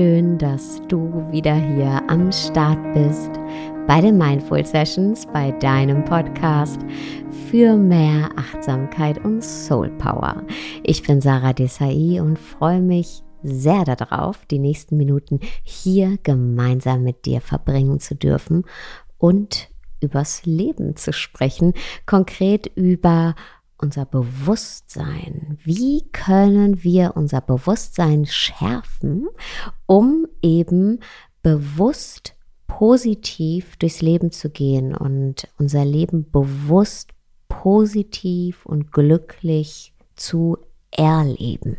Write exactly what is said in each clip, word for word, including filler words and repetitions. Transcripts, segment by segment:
schön, dass du wieder hier am Start bist bei den Mindful Sessions, bei deinem Podcast für mehr Achtsamkeit und Soul Power. Ich bin Sarah Desai und freue mich sehr darauf, die nächsten Minuten hier gemeinsam mit dir verbringen zu dürfen und übers Leben zu sprechen, konkret über unser Bewusstsein. Wie können wir unser Bewusstsein schärfen, um eben bewusst positiv durchs Leben zu gehen und unser Leben bewusst positiv und glücklich zu erleben?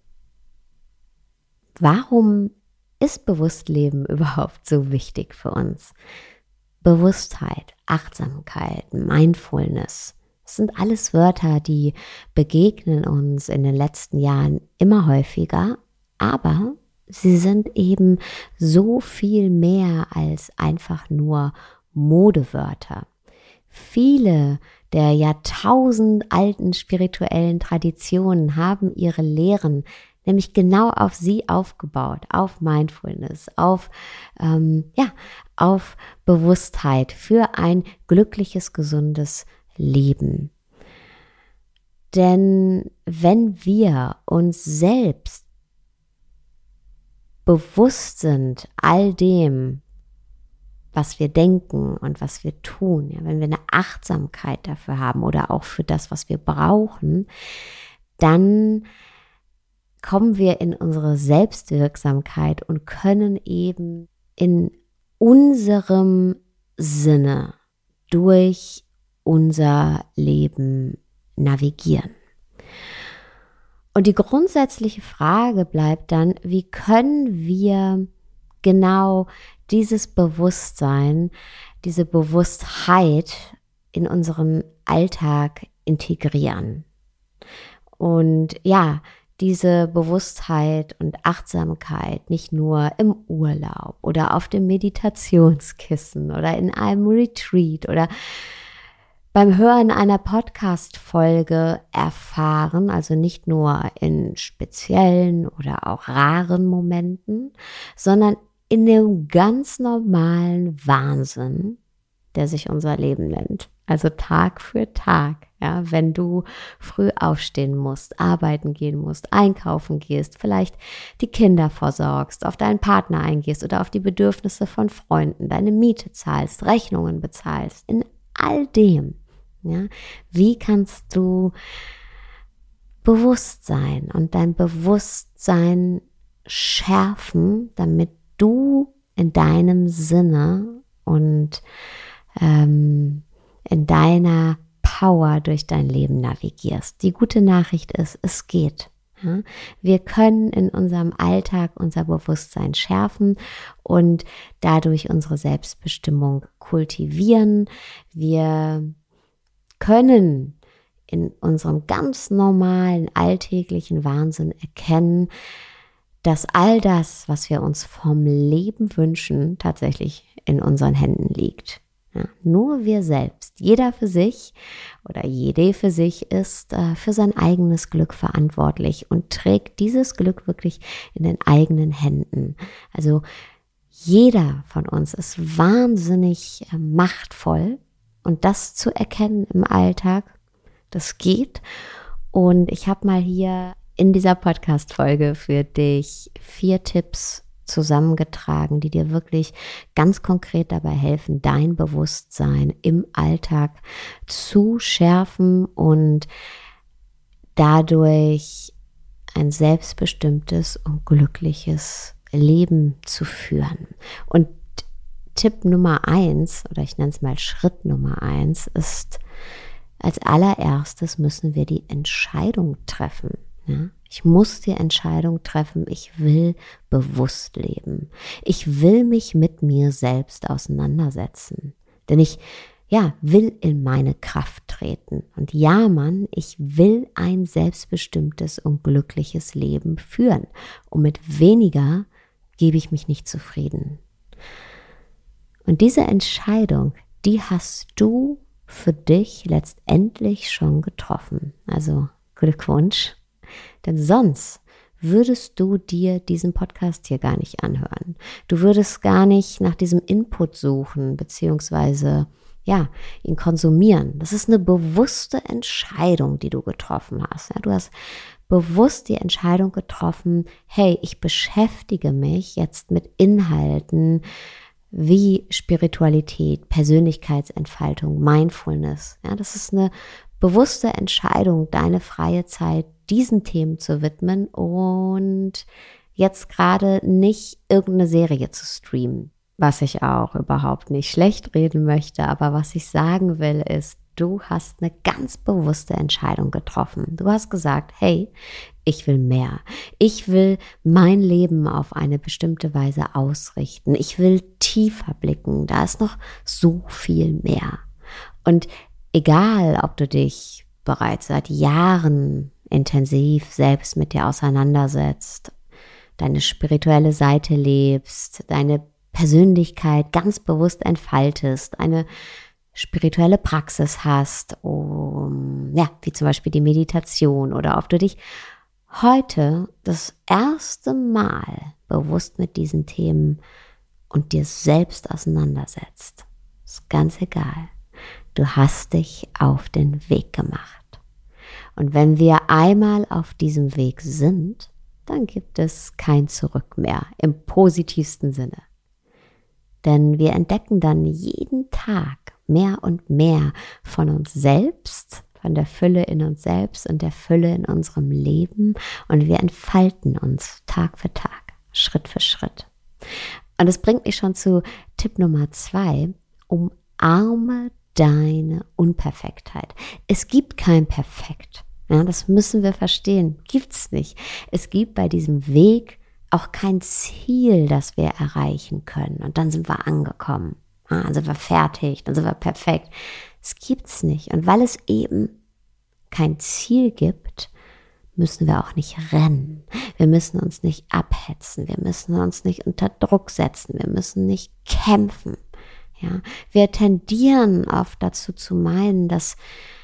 Warum ist Bewusstleben überhaupt so wichtig für uns? Bewusstheit, Achtsamkeit, Mindfulness, das sind alles Wörter, die begegnen uns in den letzten Jahren immer häufiger, aber sie sind eben so viel mehr als einfach nur Modewörter. Viele der jahrtausendalten spirituellen Traditionen haben ihre Lehren nämlich genau auf sie aufgebaut, auf Mindfulness, auf, ähm, ja, auf Bewusstheit für ein glückliches, gesundes Leben. Denn wenn wir uns selbst bewusst sind, all dem, was wir denken und was wir tun, ja, wenn wir eine Achtsamkeit dafür haben oder auch für das, was wir brauchen, dann kommen wir in unsere Selbstwirksamkeit und können eben in unserem Sinne durch unser Leben navigieren. Und die grundsätzliche Frage bleibt dann, wie können wir genau dieses Bewusstsein, diese Bewusstheit in unseren Alltag integrieren? Und ja, diese Bewusstheit und Achtsamkeit nicht nur im Urlaub oder auf dem Meditationskissen oder in einem Retreat oder beim Hören einer Podcast-Folge erfahren, also nicht nur in speziellen oder auch raren Momenten, sondern in dem ganz normalen Wahnsinn, der sich unser Leben nennt. Also Tag für Tag, ja, wenn du früh aufstehen musst, arbeiten gehen musst, einkaufen gehst, vielleicht die Kinder versorgst, auf deinen Partner eingehst oder auf die Bedürfnisse von Freunden, deine Miete zahlst, Rechnungen bezahlst, in all dem, ja, wie kannst du bewusst sein und dein Bewusstsein schärfen, damit du in deinem Sinne und ähm, in deiner Power durch dein Leben navigierst. Die gute Nachricht ist, es geht. Ja? Wir können in unserem Alltag unser Bewusstsein schärfen und dadurch unsere Selbstbestimmung kultivieren. Wir können in unserem ganz normalen alltäglichen Wahnsinn erkennen, dass all das, was wir uns vom Leben wünschen, tatsächlich in unseren Händen liegt. Ja, nur wir selbst, jeder für sich oder jede für sich ist äh, für sein eigenes Glück verantwortlich und trägt dieses Glück wirklich in den eigenen Händen. Also jeder von uns ist wahnsinnig äh, machtvoll und das zu erkennen im Alltag, das geht. Und ich habe mal hier in dieser Podcast-Folge für dich vier Tipps zusammengetragen, die dir wirklich ganz konkret dabei helfen, dein Bewusstsein im Alltag zu schärfen und dadurch ein selbstbestimmtes und glückliches Leben zu führen. Und Tipp Nummer eins, oder ich nenne es mal Schritt Nummer eins, ist, als allererstes müssen wir die Entscheidung treffen. Ja? Ich muss die Entscheidung treffen, ich will bewusst leben. Ich will mich mit mir selbst auseinandersetzen. Denn ich, ja, will in meine Kraft treten. Und ja, Mann, ich will ein selbstbestimmtes und glückliches Leben führen. Und mit weniger gebe ich mich nicht zufrieden. Und diese Entscheidung, die hast du für dich letztendlich schon getroffen. Also Glückwunsch. Denn sonst würdest du dir diesen Podcast hier gar nicht anhören. Du würdest gar nicht nach diesem Input suchen, beziehungsweise ja, ihn konsumieren. Das ist eine bewusste Entscheidung, die du getroffen hast. Ja, du hast bewusst die Entscheidung getroffen, hey, ich beschäftige mich jetzt mit Inhalten wie Spiritualität, Persönlichkeitsentfaltung, Mindfulness. Ja, das ist eine bewusste Entscheidung, deine freie Zeit diesen Themen zu widmen und jetzt gerade nicht irgendeine Serie zu streamen. Was ich auch überhaupt nicht schlecht reden möchte, aber was ich sagen will ist, du hast eine ganz bewusste Entscheidung getroffen. Du hast gesagt, hey, ich will mehr. Ich will mein Leben auf eine bestimmte Weise ausrichten. Ich will tiefer blicken. Da ist noch so viel mehr. Und egal, ob du dich bereits seit Jahren intensiv selbst mit dir auseinandersetzt, deine spirituelle Seite lebst, deine Persönlichkeit ganz bewusst entfaltest, eine spirituelle Praxis hast, um, ja, wie zum Beispiel die Meditation, oder ob du dich heute das erste Mal bewusst mit diesen Themen und dir selbst auseinandersetzt. Ist ganz egal. Du hast dich auf den Weg gemacht. Und wenn wir einmal auf diesem Weg sind, dann gibt es kein Zurück mehr im positivsten Sinne. Denn wir entdecken dann jeden Tag mehr und mehr von uns selbst, von der Fülle in uns selbst und der Fülle in unserem Leben. Und wir entfalten uns Tag für Tag, Schritt für Schritt. Und das bringt mich schon zu Tipp Nummer zwei. Umarme deine Unperfektheit. Es gibt kein Perfekt. Ja, das müssen wir verstehen. Gibt's nicht. Es gibt bei diesem Weg auch kein Ziel, das wir erreichen können. Und dann sind wir angekommen. Ah, dann sind wir fertig, dann sind wir perfekt. Es gibt's nicht. Und weil es eben kein Ziel gibt, müssen wir auch nicht rennen. Wir müssen uns nicht abhetzen. Wir müssen uns nicht unter Druck setzen. Wir müssen nicht kämpfen. Ja, wir tendieren oft dazu zu meinen, dass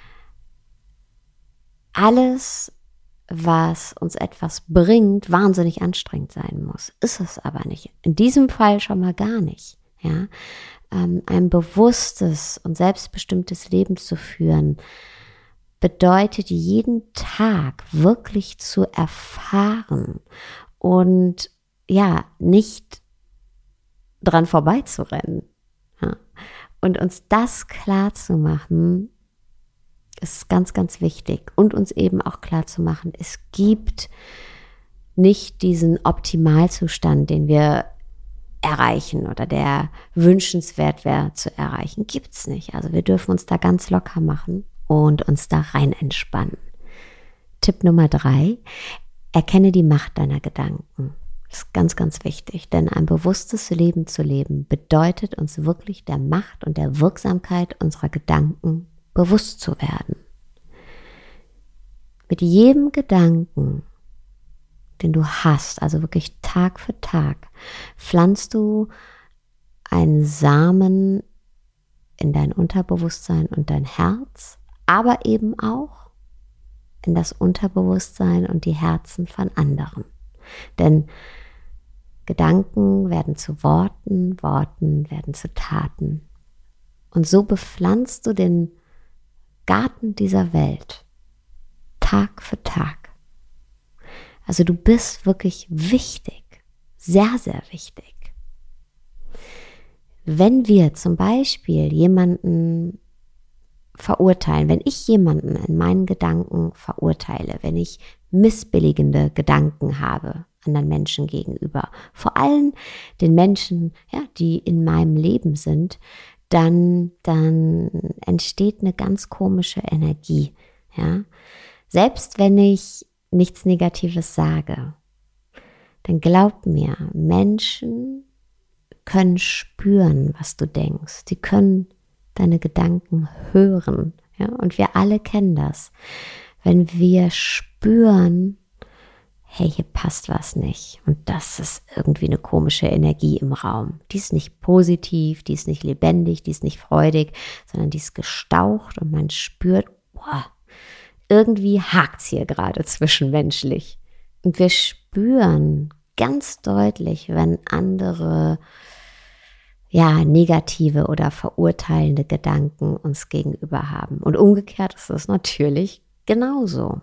alles, was uns etwas bringt, wahnsinnig anstrengend sein muss. Ist es aber nicht. In diesem Fall schon mal gar nicht. Ja, ähm, ein bewusstes und selbstbestimmtes Leben zu führen, bedeutet jeden Tag wirklich zu erfahren und ja, nicht dran vorbeizurennen. Ja. Und uns das klar zu machen, ist ganz, ganz wichtig. Und uns eben auch klar zu machen, es gibt nicht diesen Optimalzustand, den wir erreichen oder der wünschenswert wäre zu erreichen. Gibt's nicht. Also wir dürfen uns da ganz locker machen und uns da rein entspannen. Tipp Nummer drei, erkenne die Macht deiner Gedanken. Das ist ganz, ganz wichtig, denn ein bewusstes Leben zu leben bedeutet uns wirklich der Macht und der Wirksamkeit unserer Gedanken bewusst zu werden. Mit jedem Gedanken, den du hast, also wirklich Tag für Tag, pflanzt du einen Samen in dein Unterbewusstsein und dein Herz, aber eben auch in das Unterbewusstsein und die Herzen von anderen. Denn Gedanken werden zu Worten, Worten werden zu Taten. Und so bepflanzt du den Garten dieser Welt Tag für Tag. Also du bist wirklich wichtig, sehr, sehr wichtig. Wenn wir zum Beispiel jemanden verurteilen, wenn ich jemanden in meinen Gedanken verurteile, wenn ich missbilligende Gedanken habe anderen Menschen gegenüber, vor allem den Menschen, ja, die in meinem Leben sind, dann, dann entsteht eine ganz komische Energie. Ja? Selbst wenn ich nichts Negatives sage, dann glaub mir, Menschen können spüren, was du denkst. Die können deine Gedanken hören. Ja? Und wir alle kennen das. Wenn wir spüren, hey, hier passt was nicht. Und das ist irgendwie eine komische Energie im Raum. Die ist nicht positiv, die ist nicht lebendig, die ist nicht freudig, sondern die ist gestaucht und man spürt, boah, irgendwie hakt's hier gerade zwischenmenschlich. Und wir spüren, spüren ganz deutlich, wenn andere ja, negative oder verurteilende Gedanken uns gegenüber haben. Und umgekehrt ist es natürlich genauso.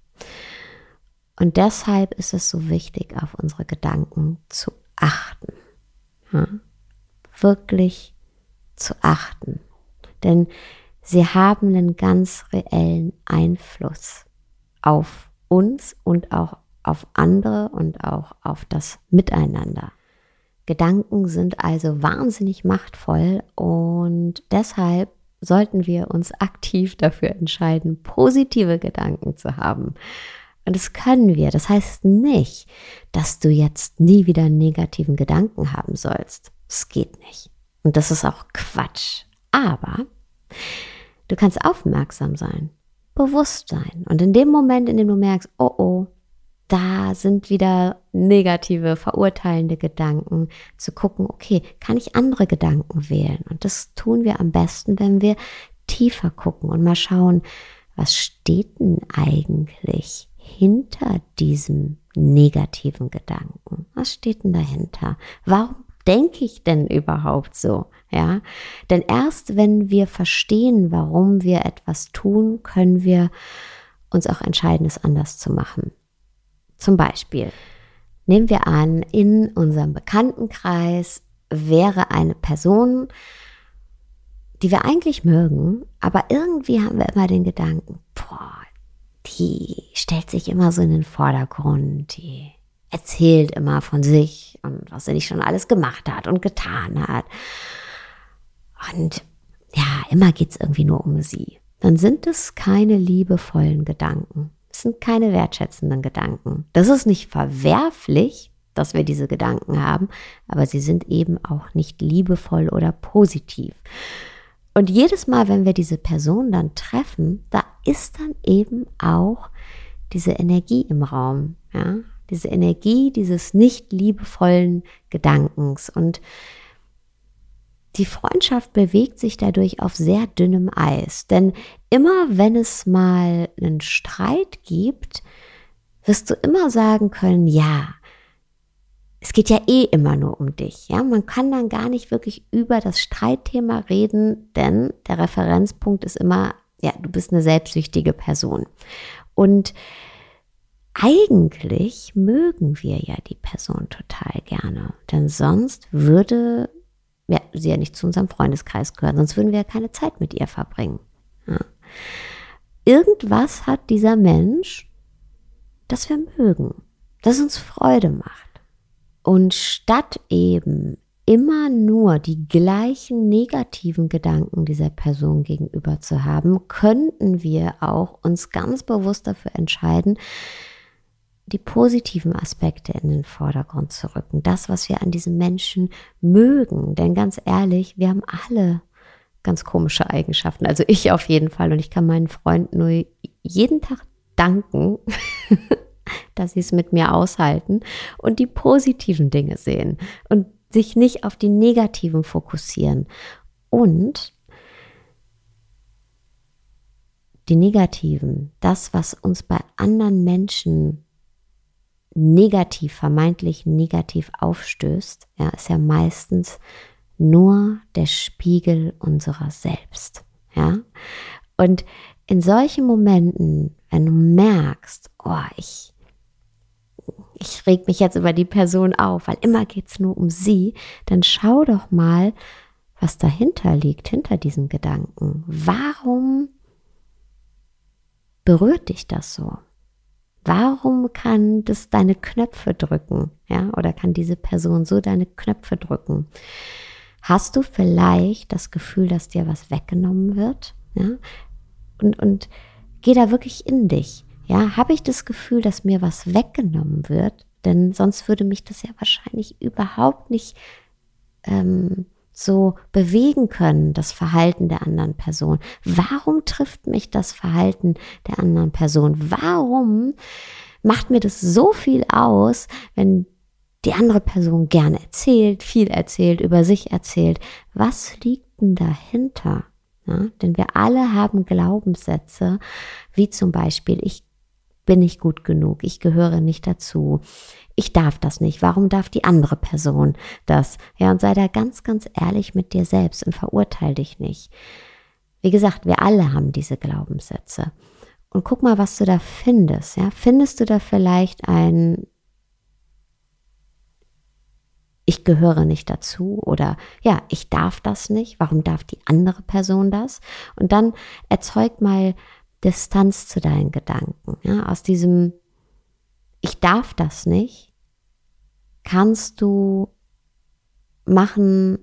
Und deshalb ist es so wichtig, auf unsere Gedanken zu achten. Ja? Wirklich zu achten. Denn sie haben einen ganz reellen Einfluss auf uns und auch auf andere und auch auf das Miteinander. Gedanken sind also wahnsinnig machtvoll und deshalb sollten wir uns aktiv dafür entscheiden, positive Gedanken zu haben. Und das können wir. Das heißt nicht, dass du jetzt nie wieder einen negativen Gedanken haben sollst. Das geht nicht. Und das ist auch Quatsch. Aber du kannst aufmerksam sein, bewusst sein. Und in dem Moment, in dem du merkst, oh oh, da sind wieder negative, verurteilende Gedanken, zu gucken, okay, kann ich andere Gedanken wählen? Und das tun wir am besten, wenn wir tiefer gucken und mal schauen, was steht denn eigentlich hinter diesem negativen Gedanken? Was steht denn dahinter? Warum denke ich denn überhaupt so? Ja, denn erst wenn wir verstehen, warum wir etwas tun, können wir uns auch entscheiden, es anders zu machen. Zum Beispiel, nehmen wir an, in unserem Bekanntenkreis wäre eine Person, die wir eigentlich mögen, aber irgendwie haben wir immer den Gedanken, boah, die stellt sich immer so in den Vordergrund, die erzählt immer von sich und was sie nicht schon alles gemacht hat und getan hat. Und ja, immer geht es irgendwie nur um sie. Dann sind es keine liebevollen Gedanken. Es sind keine wertschätzenden Gedanken. Das ist nicht verwerflich, dass wir diese Gedanken haben, aber sie sind eben auch nicht liebevoll oder positiv. Und jedes Mal, wenn wir diese Person dann treffen, da ist dann eben auch diese Energie im Raum, ja, diese Energie dieses nicht liebevollen Gedankens. Und die Freundschaft bewegt sich dadurch auf sehr dünnem Eis. Denn immer wenn es mal einen Streit gibt, wirst du immer sagen können, ja, es geht ja eh immer nur um dich. Ja, man kann dann gar nicht wirklich über das Streitthema reden, denn der Referenzpunkt ist immer, ja, du bist eine selbstsüchtige Person. Und eigentlich mögen wir ja die Person total gerne, denn sonst würde ja, sie ja nicht zu unserem Freundeskreis gehören, sonst würden wir ja keine Zeit mit ihr verbringen. Ja. Irgendwas hat dieser Mensch, das wir mögen, das uns Freude macht. Und statt eben immer nur die gleichen negativen Gedanken dieser Person gegenüber zu haben, könnten wir auch uns ganz bewusst dafür entscheiden, die positiven Aspekte in den Vordergrund zu rücken. Das, was wir an diesem Menschen mögen. Denn ganz ehrlich, wir haben alle ganz komische Eigenschaften. Also ich auf jeden Fall. Und ich kann meinen Freunden nur jeden Tag danken, dass sie es mit mir aushalten und die positiven Dinge sehen und sich nicht auf die negativen fokussieren. Und die negativen, das, was uns bei anderen Menschen negativ, vermeintlich negativ aufstößt, ja, ist ja meistens nur der Spiegel unserer selbst. Ja? Und in solchen Momenten, wenn du merkst, oh, ich ich reg mich jetzt über die Person auf, weil immer geht es nur um sie, dann schau doch mal, was dahinter liegt, hinter diesen Gedanken. Warum berührt dich das so? Warum kann das deine Knöpfe drücken? Ja, oder kann diese Person so deine Knöpfe drücken? Hast du vielleicht das Gefühl, dass dir was weggenommen wird? Ja? Und, und geh da wirklich in dich. Ja, habe ich das Gefühl, dass mir was weggenommen wird? Denn sonst würde mich das ja wahrscheinlich überhaupt nicht ähm, so bewegen können, das Verhalten der anderen Person. Warum trifft mich das Verhalten der anderen Person? Warum macht mir das so viel aus, wenn die andere Person gerne erzählt, viel erzählt, über sich erzählt? Was liegt denn dahinter? Ja, denn wir alle haben Glaubenssätze, wie zum Beispiel, ich bin nicht gut genug, ich gehöre nicht dazu, ich darf das nicht, warum darf die andere Person das? Ja, und sei da ganz, ganz ehrlich mit dir selbst und verurteil dich nicht. Wie gesagt, wir alle haben diese Glaubenssätze. Und guck mal, was du da findest. Ja? Findest du da vielleicht ein Ich gehöre nicht dazu oder ja, ich darf das nicht, warum darf die andere Person das? Und dann erzeug mal Distanz zu deinen Gedanken. Ja? Aus diesem Ich darf das nicht kannst du machen,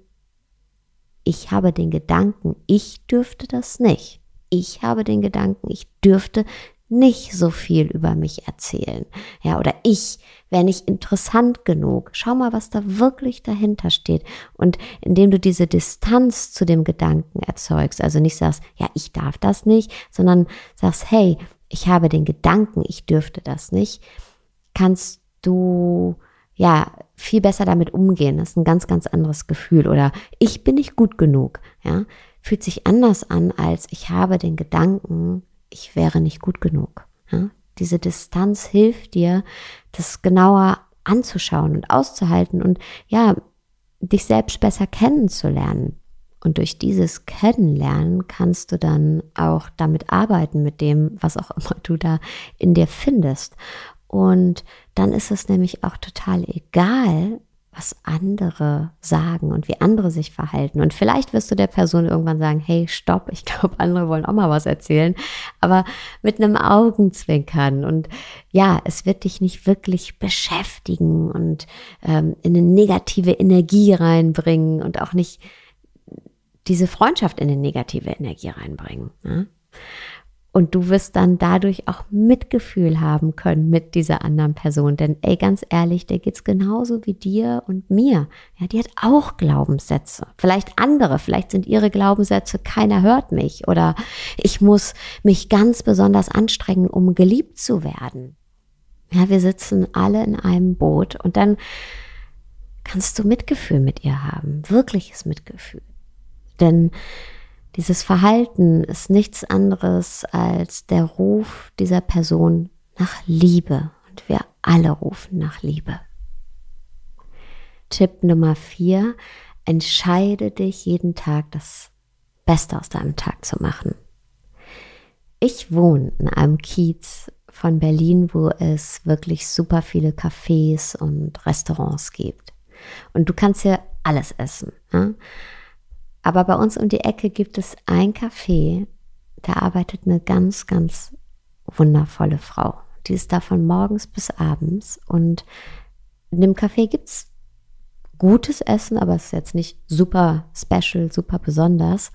ich habe den Gedanken, ich dürfte das nicht. Ich habe den Gedanken, ich dürfte nicht so viel über mich erzählen. Ja, oder ich wäre nicht interessant genug. Schau mal, was da wirklich dahinter steht. Und indem du diese Distanz zu dem Gedanken erzeugst, also nicht sagst, ja, ich darf das nicht, sondern sagst, hey, ich habe den Gedanken, ich dürfte das nicht, kannst du ja viel besser damit umgehen. Das ist ein ganz, ganz anderes Gefühl. Oder ich bin nicht gut genug. Ja, fühlt sich anders an, als ich habe den Gedanken, ich wäre nicht gut genug. Ja? Diese Distanz hilft dir, das genauer anzuschauen und auszuhalten und ja, dich selbst besser kennenzulernen. Und durch dieses Kennenlernen kannst du dann auch damit arbeiten, mit dem, was auch immer du da in dir findest. Und dann ist es nämlich auch total egal, was andere sagen und wie andere sich verhalten. Und vielleicht wirst du der Person irgendwann sagen, hey, stopp, ich glaube, andere wollen auch mal was erzählen, aber mit einem Augenzwinkern. Und ja, es wird dich nicht wirklich beschäftigen und ähm, in eine negative Energie reinbringen und auch nicht diese Freundschaft in eine negative Energie reinbringen. Ne? Und du wirst dann dadurch auch Mitgefühl haben können mit dieser anderen Person. Denn ey, ganz ehrlich, der geht's genauso wie dir und mir. Ja, die hat auch Glaubenssätze. Vielleicht andere, vielleicht sind ihre Glaubenssätze, keiner hört mich. Oder ich muss mich ganz besonders anstrengen, um geliebt zu werden. Ja, wir sitzen alle in einem Boot und dann kannst du Mitgefühl mit ihr haben. Wirkliches Mitgefühl. Denn dieses Verhalten ist nichts anderes als der Ruf dieser Person nach Liebe. Und wir alle rufen nach Liebe. Tipp Nummer vier, entscheide dich jeden Tag, das Beste aus deinem Tag zu machen. Ich wohne in einem Kiez von Berlin, wo es wirklich super viele Cafés und Restaurants gibt. Und du kannst hier alles essen, ja? Aber bei uns um die Ecke gibt es ein Café, da arbeitet eine ganz, ganz wundervolle Frau. Die ist da von morgens bis abends und in dem Café gibt's gutes Essen, aber es ist jetzt nicht super special, super besonders.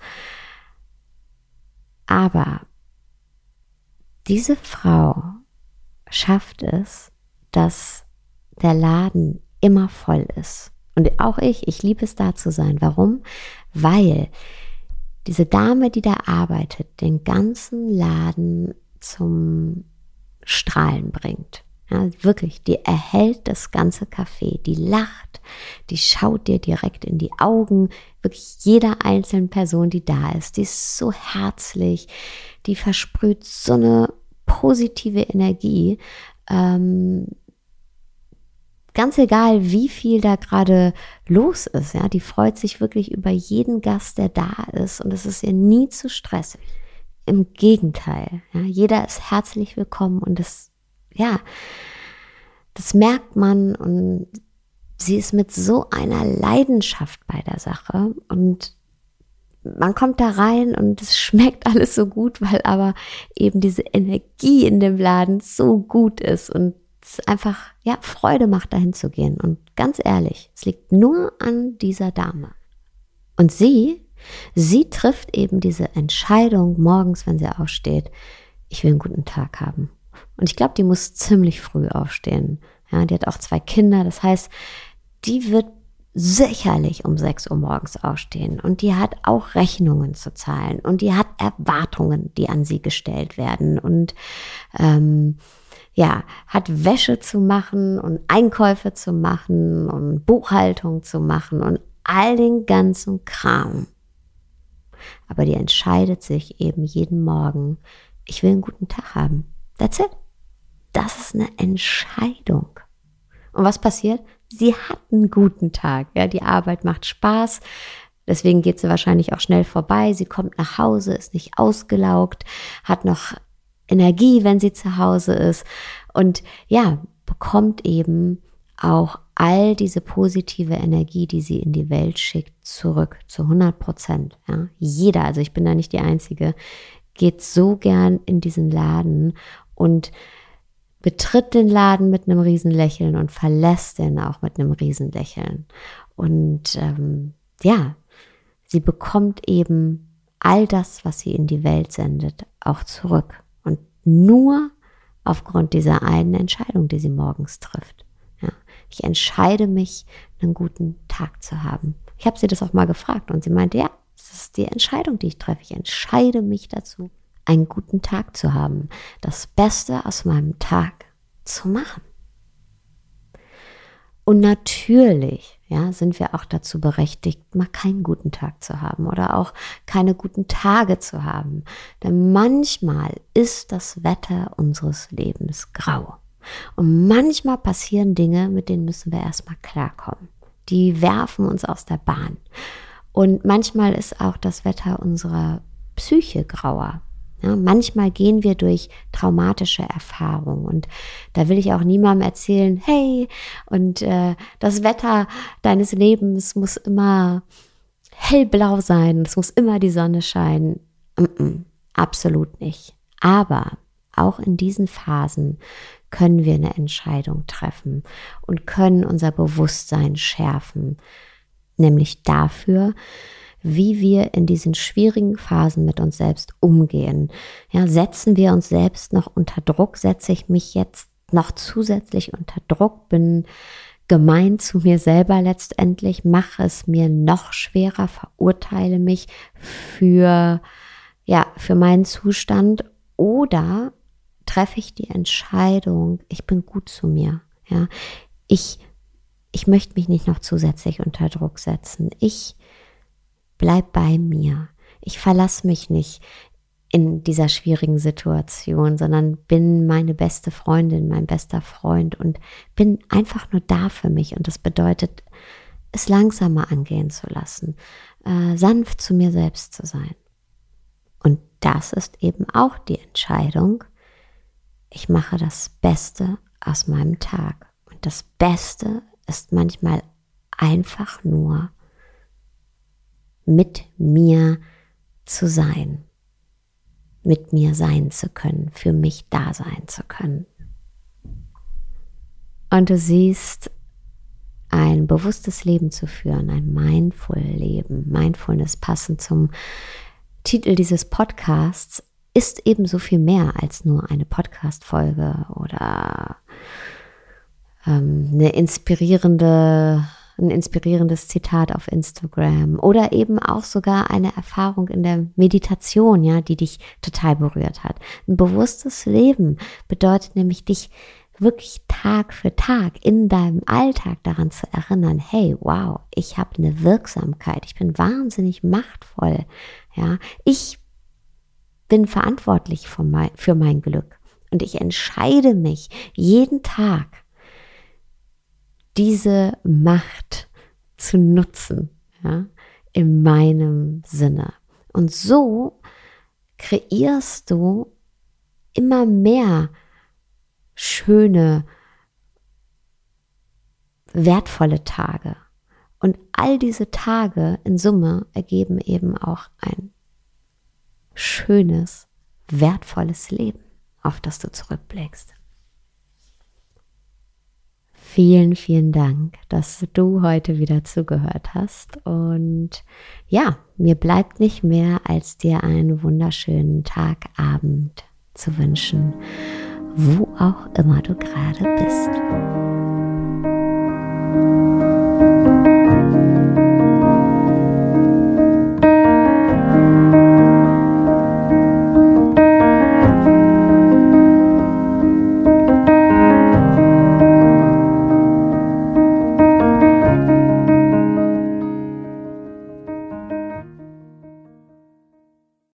Aber diese Frau schafft es, dass der Laden immer voll ist. Und auch ich, ich liebe es, da zu sein. Warum? Weil diese Dame, die da arbeitet, den ganzen Laden zum Strahlen bringt. Ja, wirklich, die erhält das ganze Café, die lacht, die schaut dir direkt in die Augen. Wirklich jeder einzelnen Person, die da ist, die ist so herzlich, die versprüht so eine positive Energie. Ähm, Ganz egal, wie viel da gerade los ist, ja, die freut sich wirklich über jeden Gast, der da ist und es ist ihr nie zu stressig. Im Gegenteil, ja, jeder ist herzlich willkommen und das, ja, das merkt man und sie ist mit so einer Leidenschaft bei der Sache und man kommt da rein und es schmeckt alles so gut, weil aber eben diese Energie in dem Laden so gut ist und es einfach, ja, Freude macht, dahin zu gehen. Und ganz ehrlich, es liegt nur an dieser Dame. Und sie, sie trifft eben diese Entscheidung morgens, wenn sie aufsteht, ich will einen guten Tag haben. Und ich glaube, die muss ziemlich früh aufstehen. Ja, die hat auch zwei Kinder, das heißt, die wird sicherlich um sechs Uhr morgens aufstehen und die hat auch Rechnungen zu zahlen und die hat Erwartungen, die an sie gestellt werden und ähm, ja, hat Wäsche zu machen und Einkäufe zu machen und Buchhaltung zu machen und all den ganzen Kram. Aber die entscheidet sich eben jeden Morgen, ich will einen guten Tag haben. That's it. das ist eine Entscheidung. Und was passiert? Sie hat einen guten Tag. Ja, die Arbeit macht Spaß. Deswegen geht sie wahrscheinlich auch schnell vorbei. Sie kommt nach Hause, ist nicht ausgelaugt, hat noch Energie, wenn sie zu Hause ist. Und ja, bekommt eben auch all diese positive Energie, die sie in die Welt schickt, zurück zu hundert Prozent. Ja. Jeder, also ich bin da nicht die Einzige, geht so gern in diesen Laden und betritt den Laden mit einem Riesenlächeln und verlässt den auch mit einem Riesenlächeln. Und ähm, ja, sie bekommt eben all das, was sie in die Welt sendet, auch zurück. Und nur aufgrund dieser einen Entscheidung, die sie morgens trifft. Ja, ich entscheide mich, einen guten Tag zu haben. Ich habe sie das auch mal gefragt und sie meinte, ja, das ist die Entscheidung, die ich treffe. Ich entscheide mich dazu, einen guten Tag zu haben, das Beste aus meinem Tag zu machen. Und natürlich, ja, sind wir auch dazu berechtigt, mal keinen guten Tag zu haben oder auch keine guten Tage zu haben. Denn manchmal ist das Wetter unseres Lebens grau. Und manchmal passieren Dinge, mit denen müssen wir erstmal klarkommen. Die werfen uns aus der Bahn. Und manchmal ist auch das Wetter unserer Psyche grauer. Ja, manchmal gehen wir durch traumatische Erfahrungen und da will ich auch niemandem erzählen, hey, und äh, das Wetter deines Lebens muss immer hellblau sein, es muss immer die Sonne scheinen. Mm-mm, absolut nicht. Aber auch in diesen Phasen können wir eine Entscheidung treffen und können unser Bewusstsein schärfen, nämlich dafür, wie wir in diesen schwierigen Phasen mit uns selbst umgehen. Ja, setzen wir uns selbst noch unter Druck? Setze ich mich jetzt noch zusätzlich unter Druck? Bin gemein zu mir selber letztendlich? Mache es mir noch schwerer? Verurteile mich für, ja, für meinen Zustand? Oder treffe ich die Entscheidung, ich bin gut zu mir? Ja, ich, ich möchte mich nicht noch zusätzlich unter Druck setzen. Ich bleib bei mir. Ich verlasse mich nicht in dieser schwierigen Situation, sondern bin meine beste Freundin, mein bester Freund und bin einfach nur da für mich. Und das bedeutet, es langsamer angehen zu lassen, äh, sanft zu mir selbst zu sein. Und das ist eben auch die Entscheidung. Ich mache das Beste aus meinem Tag. Und das Beste ist manchmal einfach nur mit mir zu sein, mit mir sein zu können, für mich da sein zu können. Und du siehst, ein bewusstes Leben zu führen, ein mindful Leben, Mindfulness passend zum Titel dieses Podcasts, ist eben so viel mehr als nur eine Podcast-Folge oder ähm, eine inspirierende ein inspirierendes Zitat auf Instagram oder eben auch sogar eine Erfahrung in der Meditation, ja, die dich total berührt hat. Ein bewusstes Leben bedeutet nämlich, dich wirklich Tag für Tag in deinem Alltag daran zu erinnern, hey, wow, ich habe eine Wirksamkeit, ich bin wahnsinnig machtvoll, ja, ich bin verantwortlich für mein, für mein Glück und ich entscheide mich jeden Tag, diese Macht zu nutzen, ja, in meinem Sinne. Und so kreierst du immer mehr schöne, wertvolle Tage. Und all diese Tage in Summe ergeben eben auch ein schönes, wertvolles Leben, auf das du zurückblickst. Vielen, vielen Dank, dass du heute wieder zugehört hast. Und ja, mir bleibt nicht mehr, als dir einen wunderschönen Tag, Abend zu wünschen, wo auch immer du gerade bist.